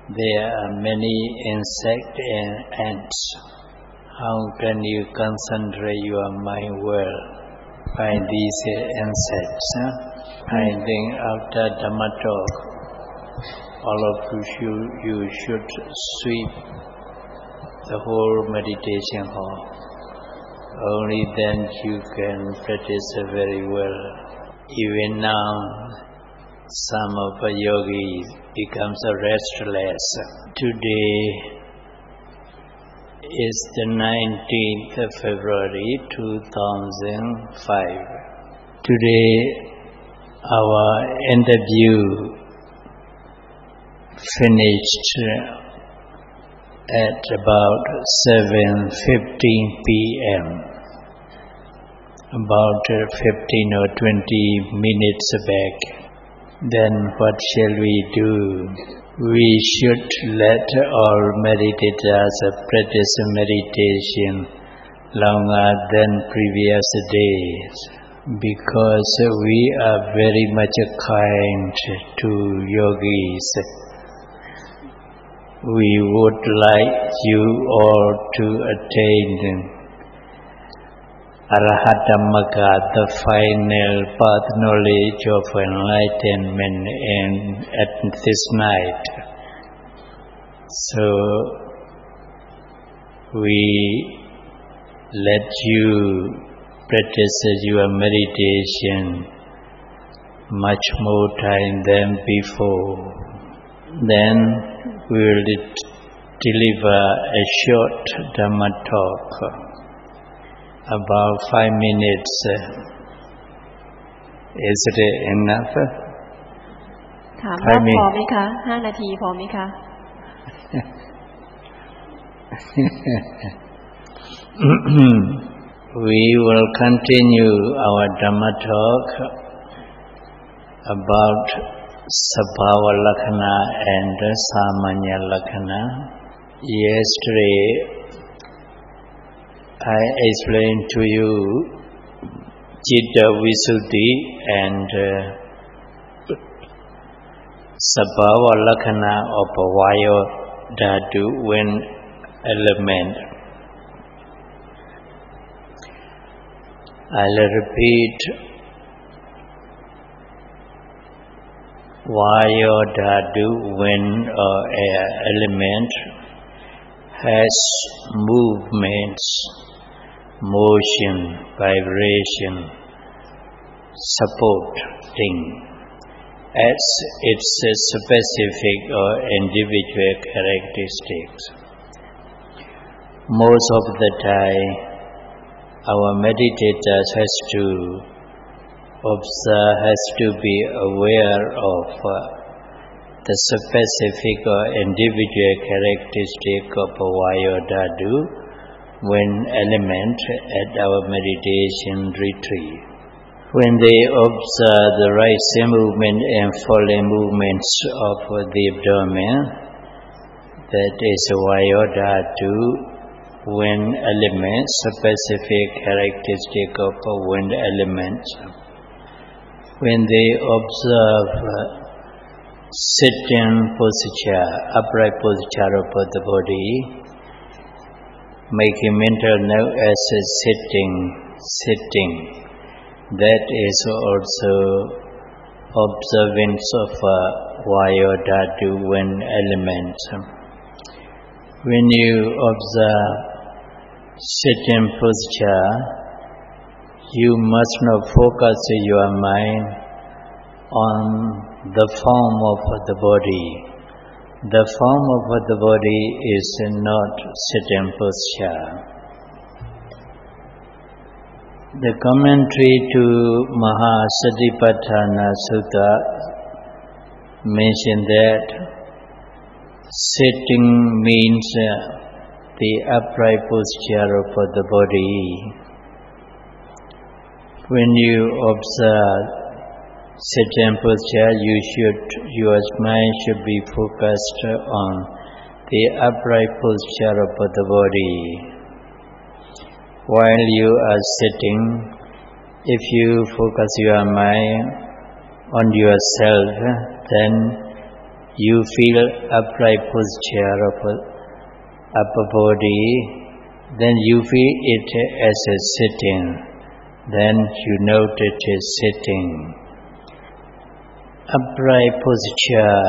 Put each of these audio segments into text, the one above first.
There are many insects and ants. How can you concentrate your mind well by these insects? I think after Dhamma talk, all of you should sweep the whole meditation hall. Only then you can practice very well. Even now, some of the yogis becomes restless. Today is the 19th of February 2005. Today our interview finished at about 7:15 p.m. About 15 or 20 minutes back. Then what shall we do? We should let all meditators practice meditation longer than previous days, because we are very much kind to yogis. We would like you all to attain Arahatamaka, the final path knowledge of enlightenment, and at this night. So we let you practice your meditation much more time than before. Then we will deliver a short Dhamma talk. About 5 minutes. Is it enough? ถามว่าพอไหมคะ5 นาทีพอไหมคะ We will continue our Dhamma talk about Sabhava Lakkhana and Samanya Lakkhana. Yesterday I explained to you Citta Visuddhi and Sabhava Lakkhana of Vayo Dhatu, wind element. I'll repeat. Vayo Dhatu, wind or air element, has movements, motion, vibration, supporting as its specific or individual characteristics. Most of the time, our meditators has to observe, has to be aware of the specific or individual characteristic of Vayo Dhatu, wind element, at our meditation retreat. When they observe the rising movement and falling movements of the abdomen, that is Vayo Dhatu, wind element, specific characteristic of wind element. When they observe sitting posture, upright posture of the body, making mental note as a sitting. That is also observance of Vayo Dhatu, wind element. When you observe sitting posture, you must not focus your mind on the form of the body. The form of the body is not sitting posture. The commentary to Mahasatipatthana Sutta mentioned that sitting means the upright posture of the body. When you observe sitting posture, your mind should be focused on the upright posture of the body. While you are sitting, if you focus your mind on yourself, then you feel upright posture of upper body, then you feel it as a sitting. Then you note it as sitting. Upright posture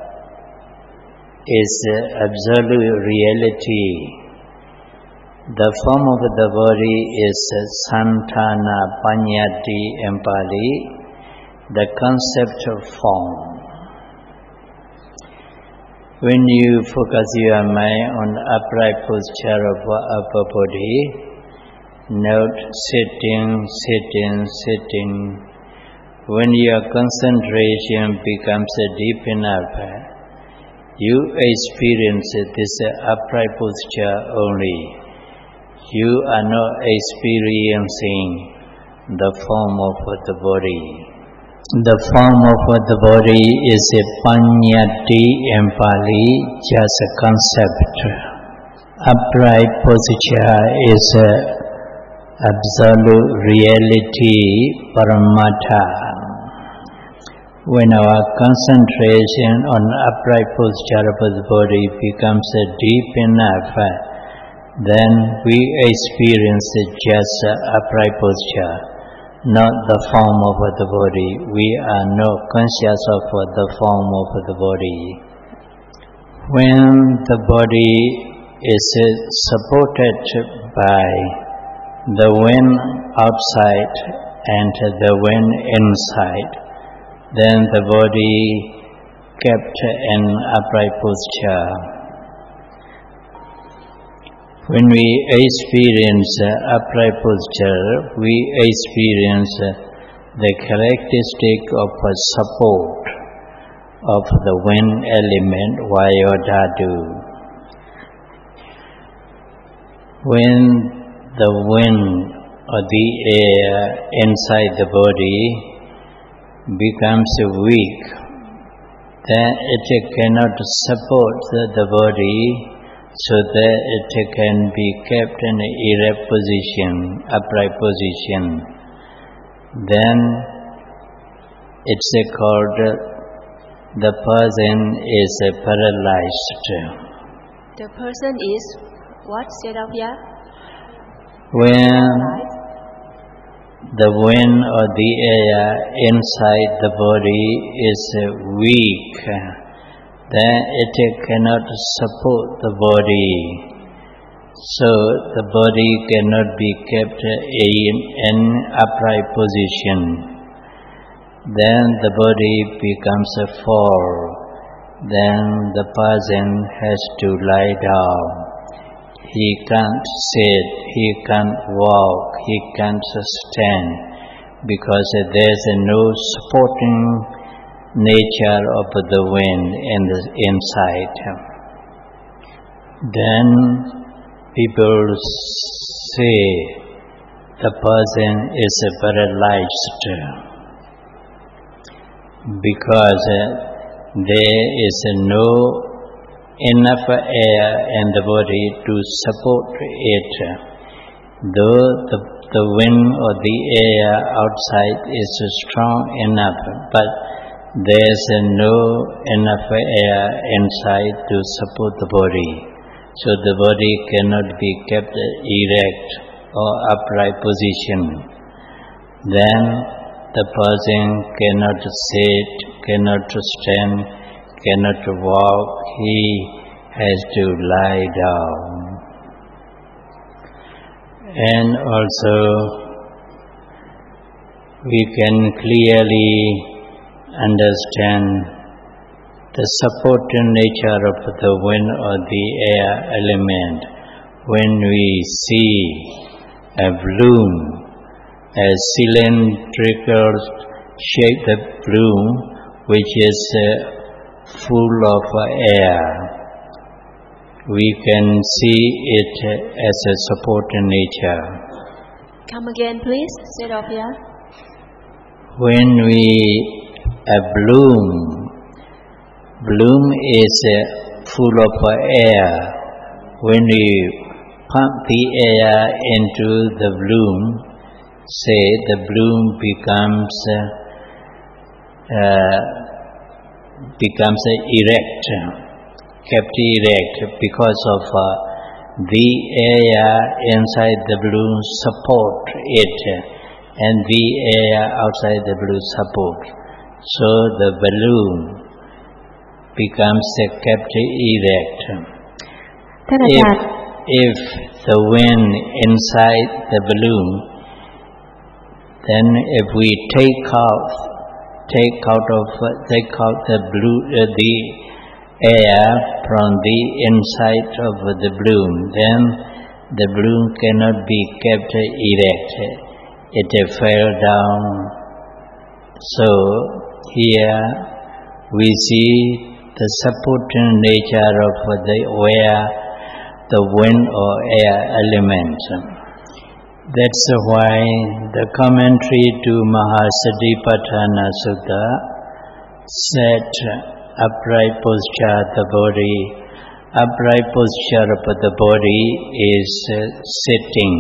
is absolute reality. The form of the body is Santana Panyati in Pali, the concept of form. When you focus your mind on upright posture of upper body, note sitting, sitting, sitting. When your concentration becomes deep enough, you experience this upright posture only. You are not experiencing the form of the body. The form of the body is a Panyati in Pali, just a concept. Upright posture is absolute reality, Paramatha. When our concentration on upright posture of the body becomes deep enough, then we experience just upright posture, not the form of the body. We are not conscious of the form of the body. When the body is supported by the wind outside and the wind inside, then the body kept in upright posture. When we experience upright posture, we experience the characteristic of support of the wind element, Vayu Dhatu. When the wind or the air inside the body becomes weak, then it cannot support the body so that it can be kept in an erect position, upright position. Then it's called the person is paralyzed. The person is what, Sedavya? When the wind or the air inside the body is weak, then it cannot support the body. So the body cannot be kept in an upright position. Then the body becomes a fall. Then the person has to lie down. He can't sit, he can't walk, he can't stand, because there's no supporting nature of the wind in the inside. Then people say the person is paralyzed because there is no enough air in the body to support it. Though the wind or the air outside is strong enough, but there's no enough air inside to support the body. So the body cannot be kept erect or upright position. Then the person cannot sit, cannot stand, cannot walk. He has to lie down. And also we can clearly understand the supporting nature of the wind or the air element when we see a balloon, a cylindrical shaped balloon which is full of air. We can see it as a supporting nature. Come again, please, Sedavya. When a balloon is full of air. When we pump the air into the balloon, say the balloon becomes becomes erect, kept erect because of the air inside the balloon support it and the air outside the balloon support. So the balloon becomes kept erect. If the wind inside the balloon, then if we take out the air from the inside of the balloon, then the balloon cannot be kept erect. It fell down. So here we see the supporting nature of the wind or air element. That's why the commentary to Mahasatipatthana Sutta said upright posture of the body. Upright posture of the body is sitting.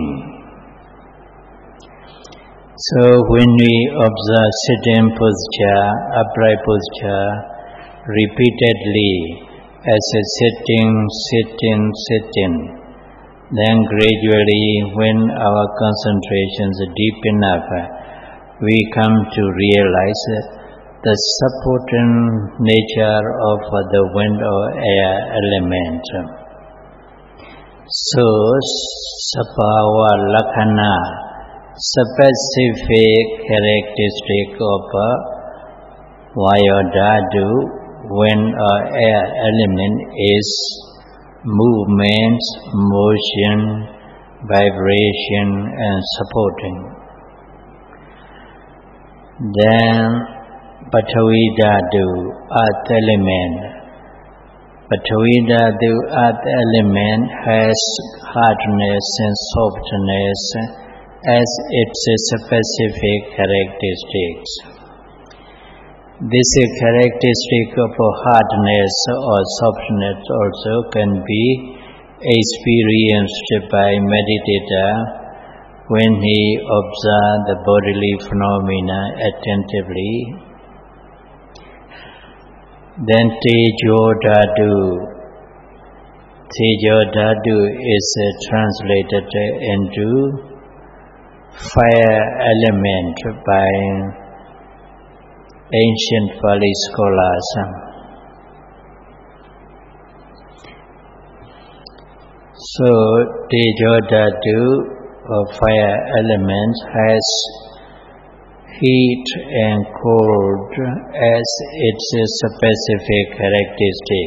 So when we observe sitting posture, upright posture, repeatedly as a sitting, then gradually when our concentration is deep enough, we come to realize the supporting nature of the wind or air element. So, Sabbhava Lakhana, specific characteristic of Vayodhatu, wind or air element is movement, motion, vibration and supporting. Then Paṭhavi Dhatu, earth element. Paṭhavi Dhatu, earth element has hardness and softness as its specific characteristics. This characteristic of hardness or softness also can be experienced by meditator when he observes the bodily phenomena attentively. Then Tejo Dhatu is translated into fire element by ancient Pali scholars. So Tejo Dhatu or fire element has heat and cold as its specific characteristic.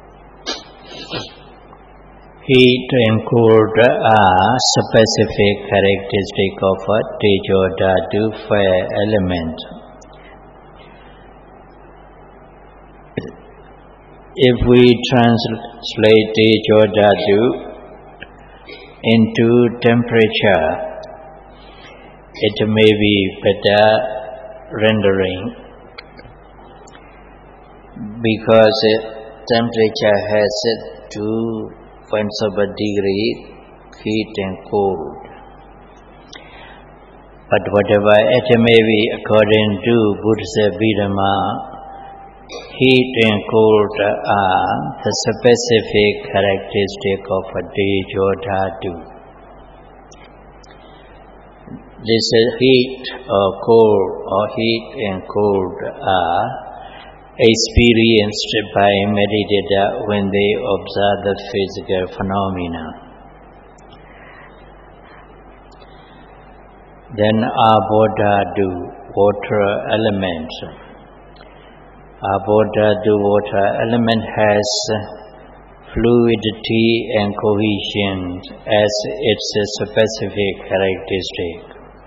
Heat and cold are specific characteristic of a Tejo Dhatu fire element. If we translate Tejo Dhatu into temperature, it may be better rendering because temperature has 2 points of a degree, heat and cold. But whatever it may be, according to Buddhist Abhidhamma, heat and cold are the specific characteristic of a Tejo Dhatu. This heat or cold or heat and cold are experienced by meditator when they observe the physical phenomena. Then Abodhatu, water element. Abodhatu water element has fluidity and cohesion as its specific characteristic.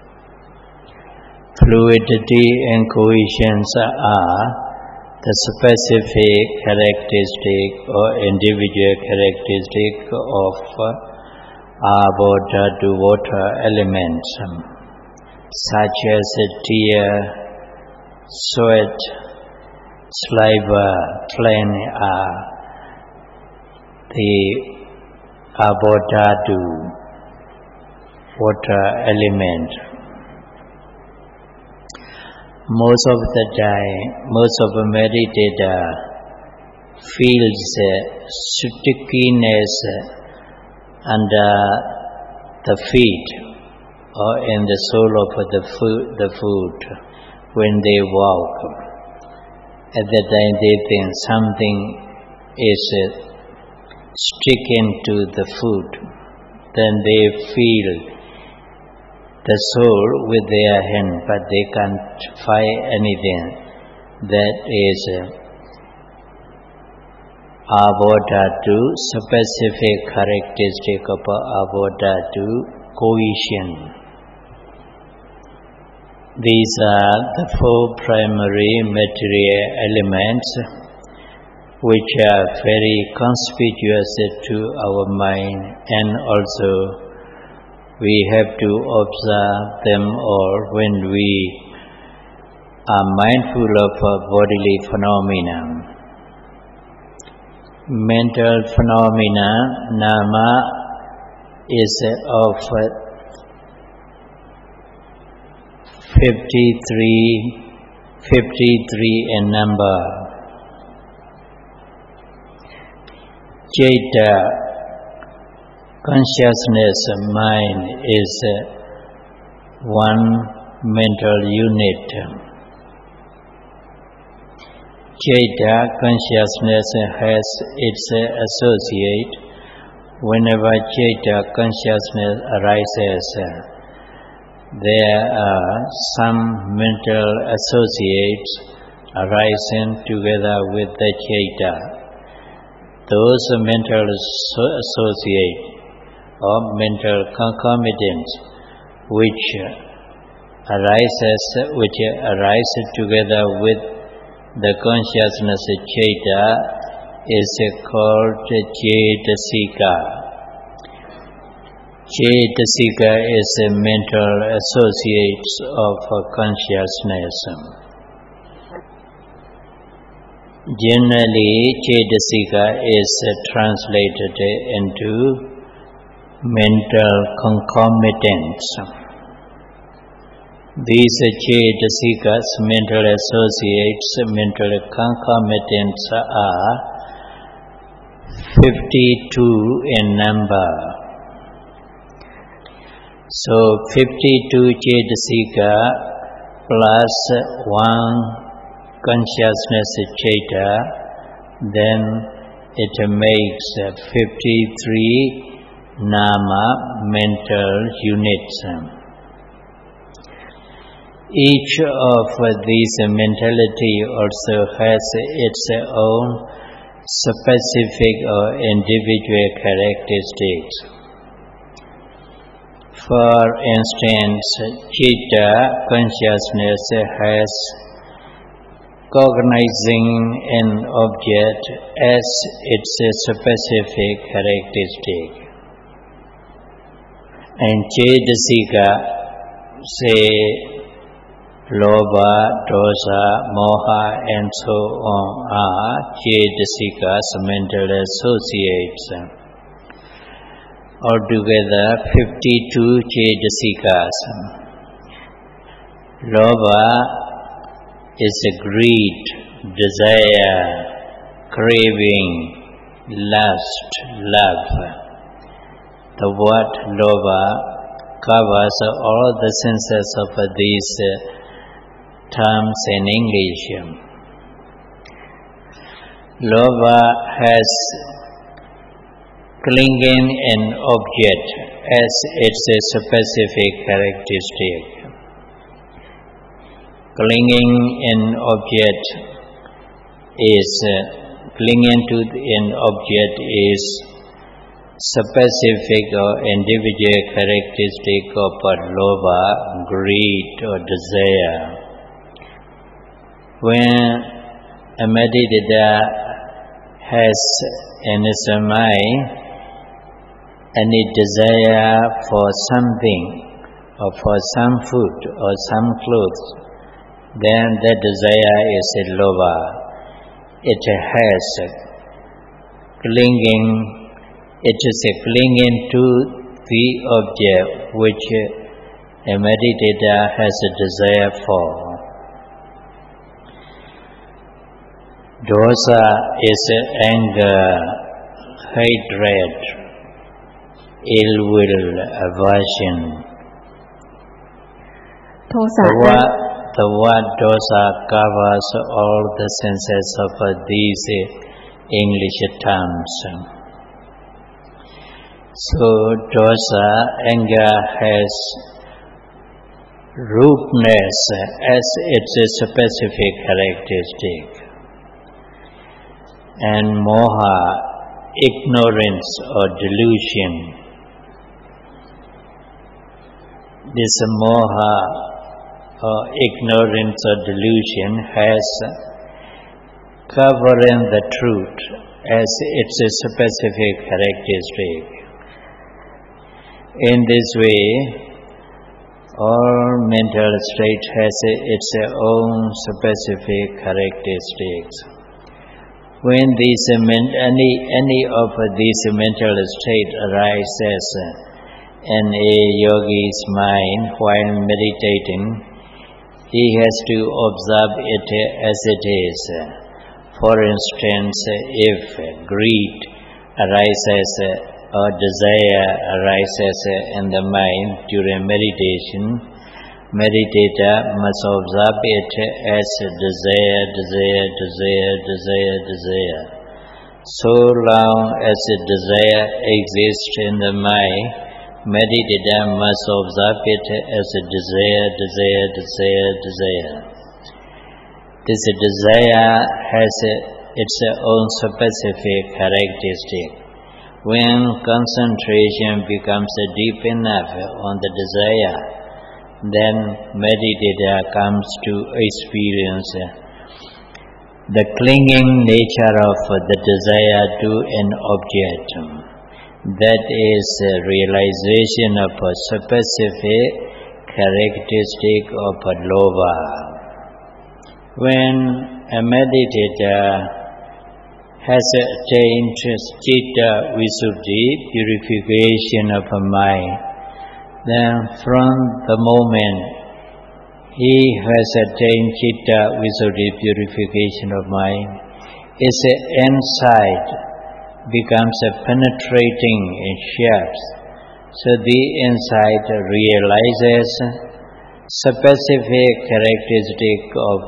Fluidity and cohesion are the specific characteristic or individual characteristic of Abodhatu water elements, such as tear, sweat, saliva, flame are the Abodhatu water element. most of the time, most of the meditator feels stickiness under the feet or in the sole of the foot when they walk. At that time they think something is sticking to the foot. Then they feel the sole with their hand, but they can't find anything. That is avadhatu, specific characteristic of avadhatu, cohesion. These are the four primary material elements which are very conspicuous to our mind, and also we have to observe them all when we are mindful of bodily phenomena. Mental phenomena, nama, is of 53 in number. Ceta, consciousness, mind, is one mental unit. Ceta, consciousness, has its associate. Whenever Ceta, consciousness, arises, there are some mental associates arising together with the Ceta. Those mental associates or mental concomitants which arise together with the consciousness Ceta is called Cetasika. Cetasika is a mental associates of consciousness. Generally, Cetasika is translated into mental concomitants. These Cetasikas, mental associates, mental concomitants are 52 in number. So 52 Cetasika plus 1 consciousness Ceta, then it makes 53 nama mental units. Each of these mentality also has its own specific or individual characteristics. For instance, Citta, consciousness, has cognizing an object as its specific characteristic. And Cetasika, say, Lobha, Dosa, Moha, and so on are Cetasikas, mental associates. Altogether 52 Cetasikas. Lobha is a greed, desire, craving, lust, love. The word Lobha covers all the senses of these terms in English. Lobha has clinging an object as its specific characteristic. Clinging an object is specific or individual characteristic of lobha, greed or desire. When a meditator has in his mind any desire for something or for some food or some clothes, then that desire is a lobha. It has clinging, it is a clinging to the object which a meditator has a desire for. Dosa is anger, hatred, ill will, aversion. The word dosa covers all the senses of these English terms. So dosa, anger, has rudeness as its specific characteristic, and moha, ignorance or delusion. This moha or ignorance or delusion has covering the truth as its specific characteristic. In this way, all mental state has its own specific characteristics. When any of these mental state arises in a yogi's mind while meditating, he has to observe it as it is. For instance, if greed arises or desire arises in the mind during meditation, meditator must observe it as desire. So long as desire exists in the mind, meditator must observe it as desire. This desire has its own specific characteristic. When concentration becomes deep enough on the desire, then meditator comes to experience the clinging nature of the desire to an object. That is realization of a specific characteristic of a lobha. When a meditator has attained citta visuddhi, purification of a mind, then from the moment he has attained citta visuddhi, purification of mind, his insight becomes penetrating in shapes. So the insight realizes specific characteristic of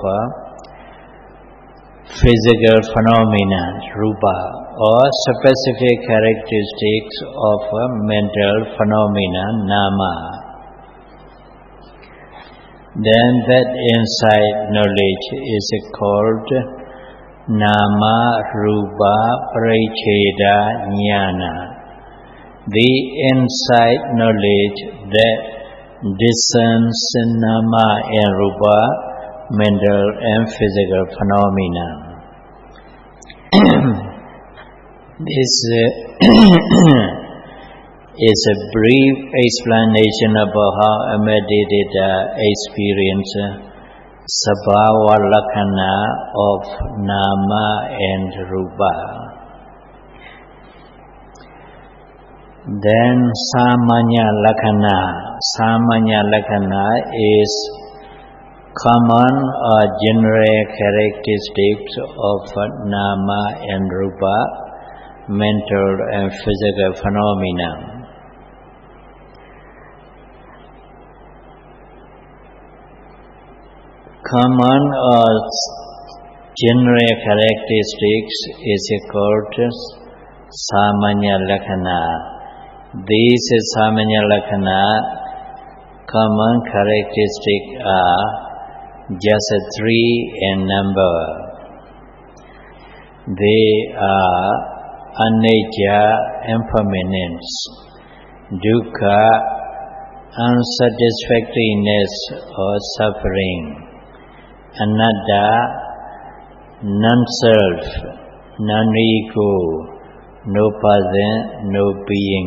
physical phenomena, rupa, or specific characteristics of mental phenomena, nama. Then that insight knowledge is called nama rupa paricheda jnana. The insight knowledge that discerns nama and rupa, mental and physical phenomena. This is a brief explanation about how a meditator experiences sabhava lakkhana of nama and rupa. Then samanya lakkhana is common or general characteristics of nama and rupa, mental and physical phenomena. Common or general characteristics is called samanya lakkhana. These samanya lakkhana common characteristics are just 3 in number. They are anicca, impermanence, dukkha, unsatisfactoriness or suffering, anatta, non-self, non-ego, no person, no being.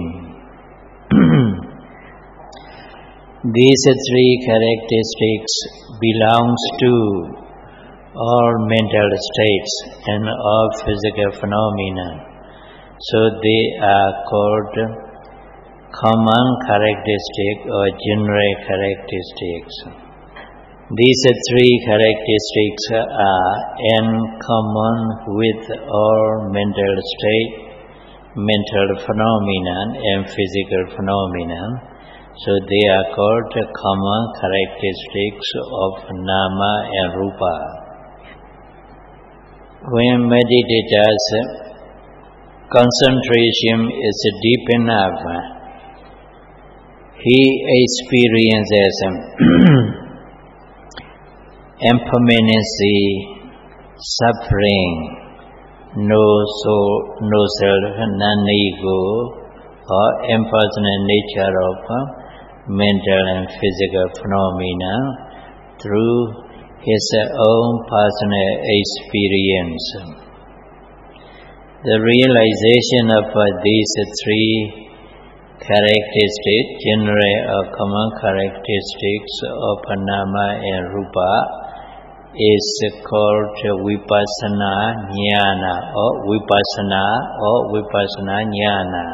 These 3 characteristics belongs to all mental states and all physical phenomena. So they are called common characteristic or general characteristics. These three characteristics are in common with all mental state, mental phenomenon and physical phenomenon. So they are called common characteristics of nama and rupa. When meditators concentration is deep enough, he experiences impermanency, suffering, no soul, no self, non-ego, or impersonal nature of mental and physical phenomena through his own personal experience. The realization of these three characteristics, general or common characteristics of nama and rupa, is called vipassana jnana or vipassana jnana.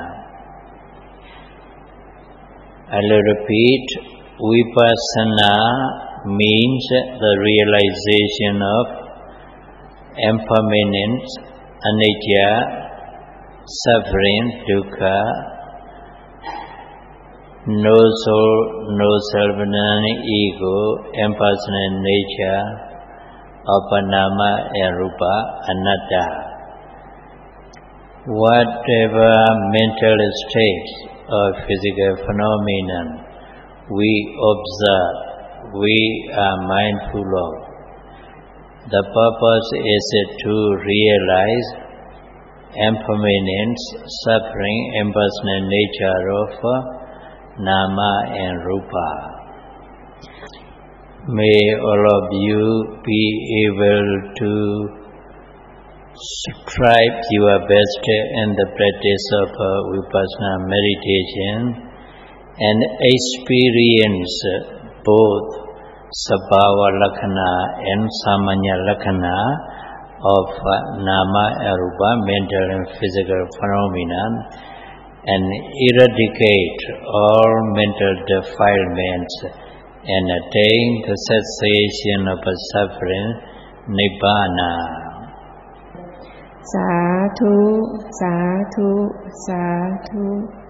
I'll repeat, vipassana means the realization of impermanence, anicca, suffering, dukkha, no soul, no self, non-ego, impersonal nature of nama and rupa, anatta. Whatever mental states or physical phenomenon we observe, we are mindful of. The purpose is to realize impermanence, suffering, impersonal nature of nama and rupa. May all of you be able to strive your best in the practice of vipassana meditation and experience both sabhava lakkhana and samanya lakkhana of nama and rupa, mental and physical phenomena, and eradicate all mental defilements and attain the cessation of suffering, nibbana. Sadhu, sadhu, sadhu.